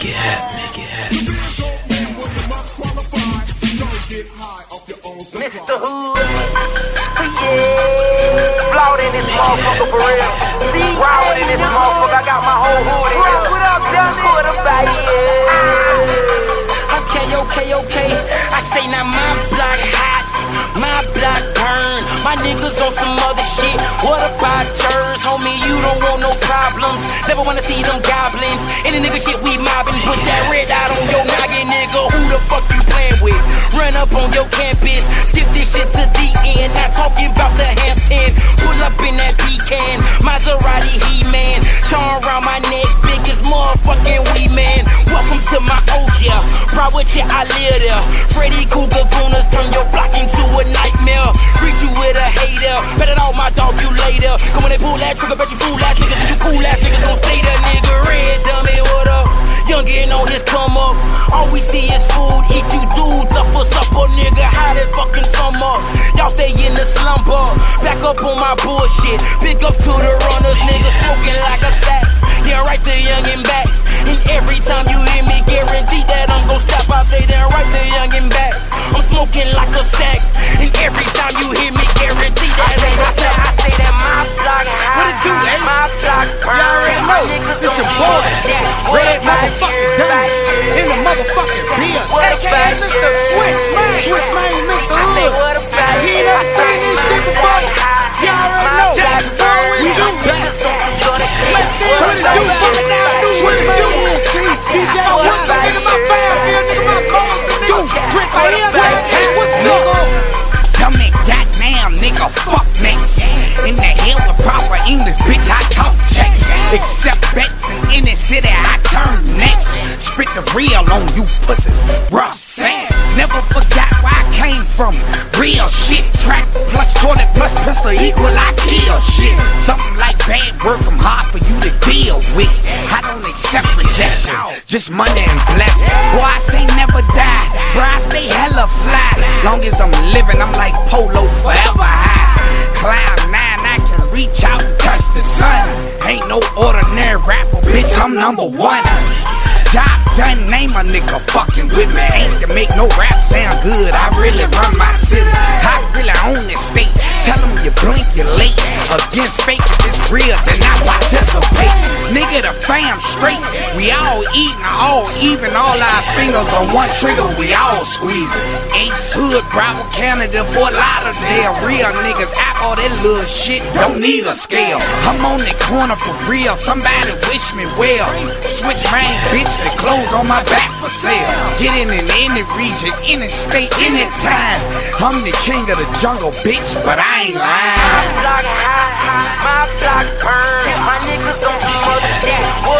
Make it happen, make it happen. Mr. Hood, yeah, flawed in this motherfucker for real. Wild in this motherfucker, I got my whole hood in here. What up, dummy? What about Okay. I say now my block hot, my block burn. My niggas on some other shit. What about yours, homie? You don't want no problems. Never wanna see them goblins. Any nigga shit we mobbing. Put that red dot on your noggin, nigga. Who the fuck you playing with? Run up on your campus, skip this shit to the end. Not talking about the Hampton. Pull up in that pecan, Maserati He-Man. Charm around my neck, biggest motherfucking we man. Welcome to my Okia, proud with you, I live there. Freddy Cougar Gooners turn your block into a nightmare. Reach you with a hater, better all my dog you later. Come when they pull that trigger, bet you fool ass niggas, you cool ass niggas don't stay there, nigga. Red dummy, what up? Youngin' on his come up. All we see is food, eat you dudes up for supper, nigga. Hot as fucking summer. Y'all stay in the slumber. Back up on my bullshit. Big up to the runners, nigga. Smoking like a sack. Yeah, right there, youngin' back. And every time you hear me, guarantee that I'm gon' stop. I say that right there, youngin' back. I'm smoking like a sack. And every time you hear me, guarantee that I'm gon' stop. I say that my block high. What it do, eh? My block burn. Y'all already know. This your boy. Red motherfucking done. In the motherfucking beer. AKA Mr. Switch, man. Switch, man, Mr. Hood. He ain't never seen this shit before. Y'all already know. We do that. Let's see what it do. Fuck it now. Switch, man. DJ Wood, nigga, my family, nigga, my boss, nigga. Rich, I hear that. Hey, what's up? Dummy, goddamn, nigga, fuck next. In the hell with proper English, bitch, I talk Jake. Except bets in any city, I turn next. Spit the real on you pussies, rough sex. Never forgot where I came from. Real shit, track plus toilet plus pistol equal I kill shit. Something like bad work, I'm hard for you to deal with. I don't accept rejection, just money and blessings. Boy, I say never die, bro, I stay hella fly. Long as I'm living, I'm like Polo forever high. Cloud 9, I can reach out and touch the sun. Ain't no ordinary rapper, bitch, I'm number one. Job done, name a nigga fucking with me. Ain't to make no rap sound good, I really run my city. I really own this state. Tell them you blink, you late. Against fake, if it's real, then I participate. Nigga, the fam straight. We all eatin', all even. All our fingers on one trigger, we all squeezing. Ace Hood, Bravo, Canada, Fort Lauderdale. Real niggas out all that little shit, don't need a scale. I'm on the corner for real, somebody wish me well. Switch rain, bitch, the clothes on my back for sale. Get in any region, any state, anytime. I'm the king of the jungle, bitch, but I ain't lying. My block high, my block burn. My niggas on some other shit.